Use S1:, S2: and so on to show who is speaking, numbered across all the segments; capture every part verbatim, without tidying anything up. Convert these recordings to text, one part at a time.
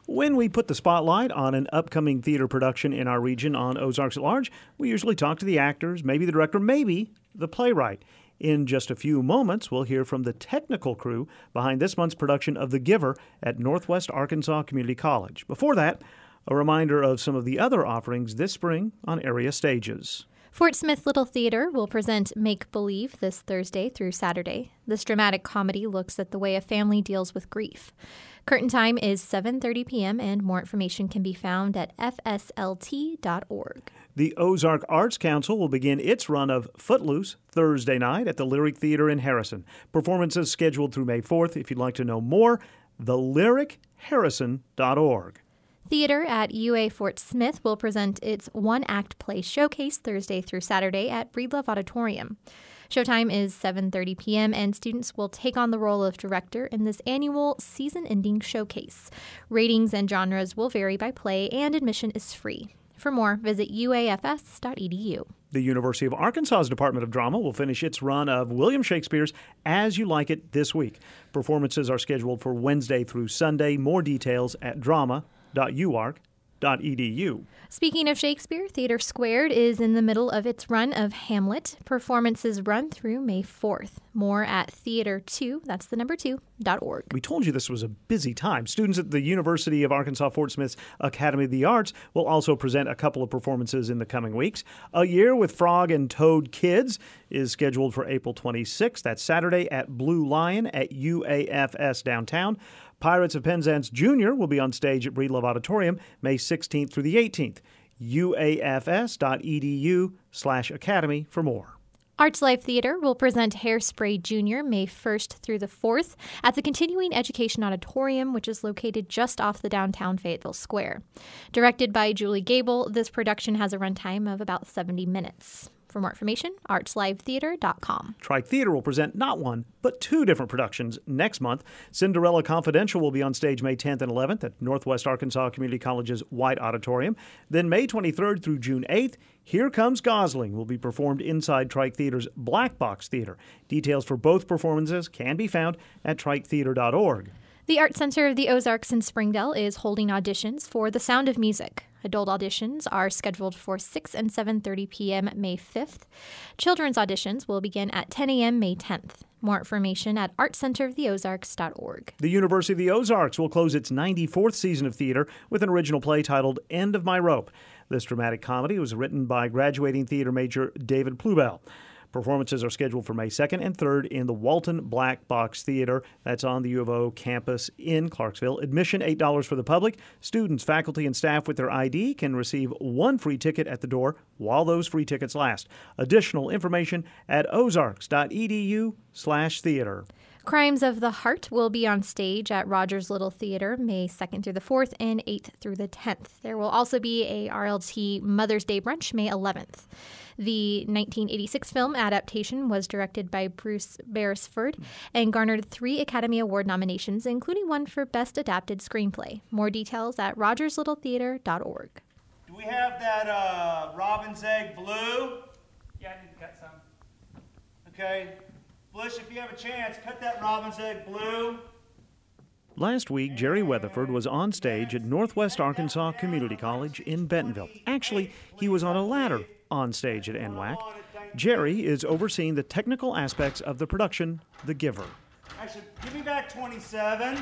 S1: When we put the spotlight on an upcoming theater production in our region on Ozarks at Large, we usually talk to the actors, maybe the director, maybe the playwright. In just a few moments, we'll hear from the technical crew behind this month's production of The Giver at Northwest Arkansas Community College. Before that, a reminder of some of the other offerings this spring on area stages.
S2: Fort Smith Little Theater will present Make Believe this Thursday through Saturday. This dramatic comedy looks at the way a family deals with grief. Curtain time is seven thirty p.m. and more information can be found at f s l t dot org.
S1: The Ozark Arts Council will begin its run of Footloose Thursday night at the Lyric Theater in Harrison. Performances scheduled through May fourth. If you'd like to know more, the lyric harrison dot org.
S2: Theater at U A Fort Smith will present its one-act play showcase Thursday through Saturday at Breedlove Auditorium. Showtime is seven thirty p.m., and students will take on the role of director in this annual season-ending showcase. Ratings and genres will vary by play, and admission is free. For more, visit u a f s dot e d u.
S1: The University of Arkansas's Department of Drama will finish its run of William Shakespeare's As You Like It this week. Performances are scheduled for Wednesday through Sunday. More details at drama dot u ark dot e d u.
S2: Speaking of Shakespeare, Theater Squared is in the middle of its run of Hamlet. Performances run through May fourth. More at theater two, that's the number two, dot org.
S1: We told you this was a busy time. Students at the University of Arkansas Fort Smith's Academy of the Arts will also present a couple of performances in the coming weeks. A Year with Frog and Toad Kids is scheduled for April twenty-sixth. That's Saturday at Blue Lion at U A F S downtown. Pirates of Penzance Junior will be on stage at Breedlove Auditorium May sixteenth through the eighteenth. u a f s dot e d u slash academy for more.
S2: Arts Life Theater will present Hairspray Junior May first through the fourth at the Continuing Education Auditorium, which is located just off the downtown Fayetteville Square. Directed by Julie Gable, this production has a runtime of about seventy minutes. For more information, arts live theater dot com.
S1: Trike Theater will present not one, but two different productions next month. Cinderella Confidential will be on stage May tenth and eleventh at Northwest Arkansas Community College's White Auditorium. Then May twenty-third through June eighth, Here Comes Gosling will be performed inside Trike Theater's Black Box Theater. Details for both performances can be found at trike theater dot org.
S2: The Art Center of the Ozarks in Springdale is holding auditions for The Sound of Music. Adult auditions are scheduled for six and seven thirty p.m. May fifth. Children's auditions will begin at ten a.m. May tenth. More information at art center of the ozarks dot org.
S1: The University of the Ozarks will close its ninety-fourth season of theater with an original play titled End of My Rope. This dramatic comedy was written by graduating theater major David Plubel. Performances are scheduled for May second and third in the Walton Black Box Theater. That's on the U of O campus in Clarksville. Admission eight dollars for the public. Students, faculty, and staff with their I D can receive one free ticket at the door while those free tickets last. Additional information at ozarks dot e d u slash theater.
S2: Crimes of the Heart will be on stage at Rogers Little Theater May second through the fourth and eighth through the tenth. There will also be a R L T Mother's Day brunch May eleventh. The nineteen eighty-six film adaptation was directed by Bruce Beresford and garnered three Academy Award nominations, including one for Best Adapted Screenplay. More details at rogers little theater dot org.
S3: Do we have that uh, robin's egg blue?
S4: Yeah, I need to cut some.
S3: Okay. Bush, if you have a chance, cut that robin's egg blue.
S1: Last week, Jerry Weatherford was on stage at Northwest Arkansas Community College in Bentonville. Actually, he was on a ladder on stage at N W A C. Jerry is overseeing the technical aspects of the production, The Giver.
S3: Actually, give me back twenty-seven.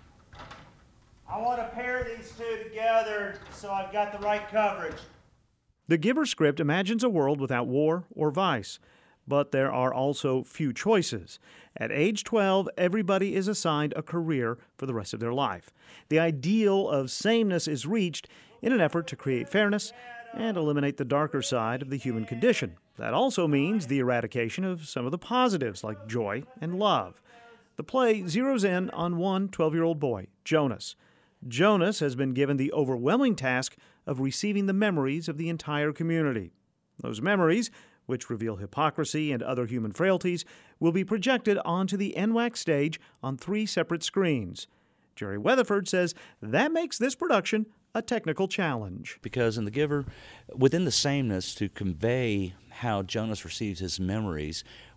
S3: I want to pair these two together so I've got the right coverage.
S1: The Giver script imagines a world without war or vice. But there are also few choices. At age twelve, everybody is assigned a career for the rest of their life. The ideal of sameness is reached in an effort to create fairness and eliminate the darker side of the human condition. That also means the eradication of some of the positives like joy and love. The play zeroes in on one twelve-year-old boy, Jonas. Jonas has been given the overwhelming task of receiving the memories of the entire community. Those memories, which reveal hypocrisy and other human frailties, will be projected onto the N W A C stage on three separate screens. Jerry Weatherford says that makes this production a technical challenge.
S5: Because in The Giver, within the sameness to convey how Jonas receives his memories,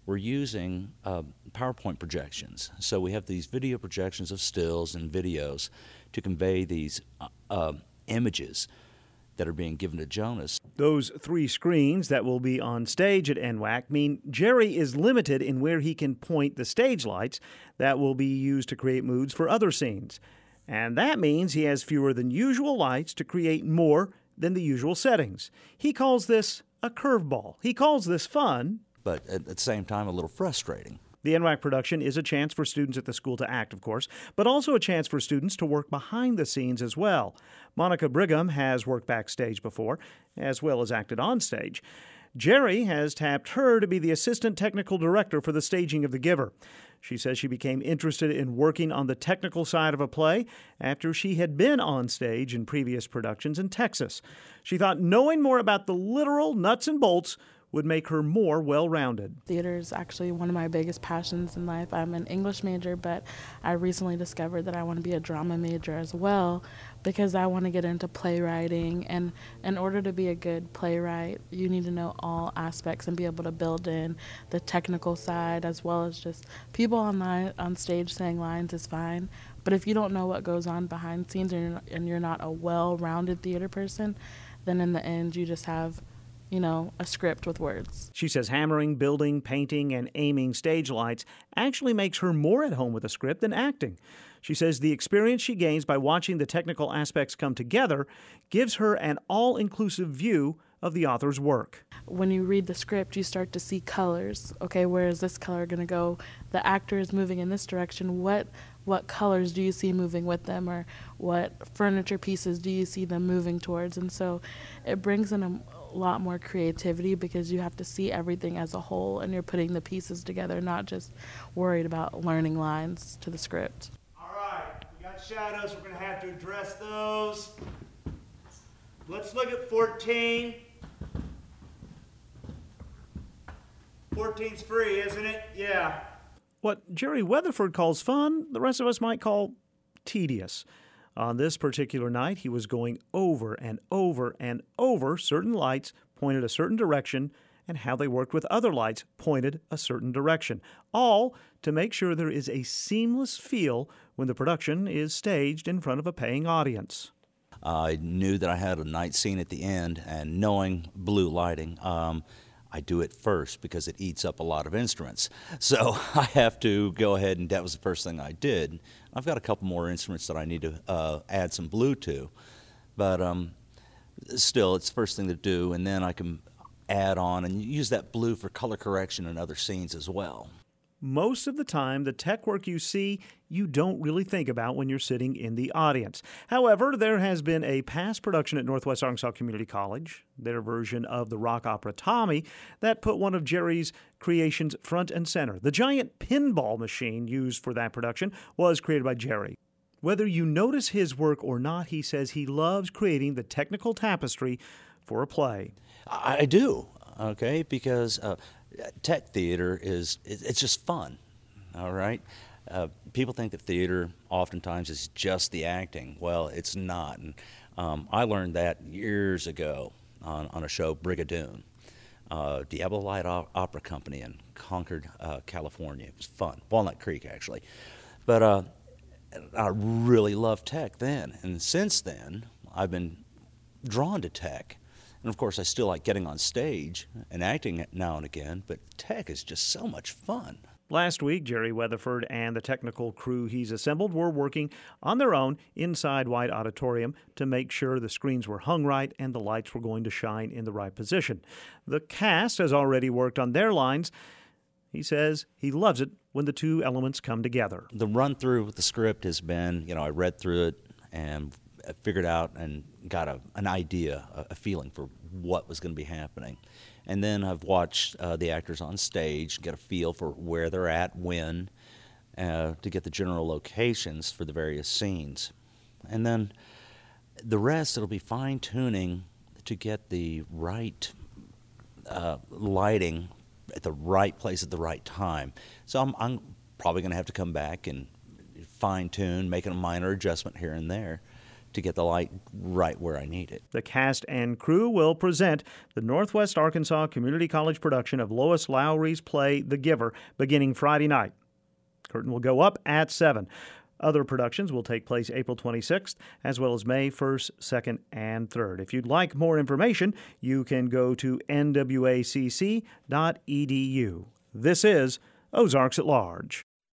S4: we're using uh, PowerPoint projections. So we have these video projections of stills and videos to convey these uh, uh, images that are being given to Jonas.
S1: Those three screens that will be on stage at N W A C mean Jerry is limited in where he can point the stage lights that will be used to create moods for other scenes. And that means he has fewer than usual lights to create more than the usual settings. He calls this a curveball. He calls this fun,
S4: but at the same time a little frustrating.
S1: The N W A C production is a chance for students at the school to act, of course, but also a chance for students to work behind the scenes as well. Monica Brigham has worked backstage before, as well as acted on stage. Jerry has tapped her to be the assistant technical director for the staging of The Giver. She says she became interested in working on the technical side of a play after she had been on stage in previous productions in Texas. She thought knowing more about the literal nuts and bolts would make her more well-rounded.
S5: Theater is actually one of my biggest passions in life. I'm an English major, but I recently discovered that I want to be a drama major as well because I want to get into playwriting. And in order to be a good playwright, you need to know all aspects and be able to build in the technical side as well as just people on, line, on stage saying lines is fine. But if you don't know what goes on behind scenes and you're not, and you're not a well-rounded theater person, then in the end you just have you know, a script with words.
S1: She says hammering, building, painting, and aiming stage lights actually makes her more at home with a script than acting. She says the experience she gains by watching the technical aspects come together gives her an all-inclusive view of the author's work.
S5: When you read the script, you start to see colors. Okay, where is this color going to go? The actor is moving in this direction. What what colors do you see moving with them, or what furniture pieces do you see them moving towards? And so it brings in a lot more creativity because you have to see everything as a whole and you're putting the pieces together, not just worried about learning lines to the script.
S3: All right, we got shadows. We're going to have to address those. Let's look at fourteen. fourteen's free, isn't it? Yeah.
S1: What Jerry Weatherford calls fun, the rest of us might call tedious. On this particular night, he was going over and over and over certain lights pointed a certain direction and how they worked with other lights pointed a certain direction, all to make sure there is a seamless feel when the production is staged in front of a paying audience.
S4: I knew that I had a night scene at the end, and knowing blue lighting, um, I do it first because it eats up a lot of instruments. So I have to go ahead, and that was the first thing I did. I've got a couple more instruments that I need to uh, add some blue to, but um, still, it's the first thing to do, and then I can add on and use that blue for color correction in other scenes as well.
S1: Most of the time, the tech work you see, you don't really think about when you're sitting in the audience. However, there has been a past production at Northwest Arkansas Community College, their version of the rock opera Tommy, that put one of Jerry's creations front and center. The giant pinball machine used for that production was created by Jerry. Whether you notice his work or not, he says he loves creating the technical tapestry for a play.
S4: I do, okay, because uh, tech theater is, it's just fun, all right? Uh, people think that theater oftentimes is just the acting. Well, it's not. And um, I learned that years ago on, on a show, Brigadoon, uh, Diablo Light o- Opera Company in Concord, uh, California. It was fun. Walnut Creek, actually. But uh, I really loved tech then. And since then, I've been drawn to tech. And, of course, I still like getting on stage and acting now and again, but tech is just so much fun.
S1: Last week, Jerry Weatherford and the technical crew he's assembled were working on their own inside White Auditorium to make sure the screens were hung right and the lights were going to shine in the right position. The cast has already worked on their lines. He says he loves it when the two elements come together.
S4: The run-through with the script has been, you know, I read through it and I figured out and got a, an idea, a, a feeling for what was going to be happening. And then I've watched uh, the actors on stage, get a feel for where they're at, when, uh, to get the general locations for the various scenes. And then the rest, it'll be fine-tuning to get the right uh, lighting at the right place at the right time. So I'm, I'm probably going to have to come back and fine-tune, making a minor adjustment here and there to get the light right where I need it.
S1: The cast and crew will present the Northwest Arkansas Community College production of Lois Lowry's play The Giver beginning Friday night. Curtain will go up at seven. Other productions will take place April twenty-sixth, as well as May first, second, and third. If you'd like more information, you can go to N W A C C dot E D U. This is Ozarks at Large.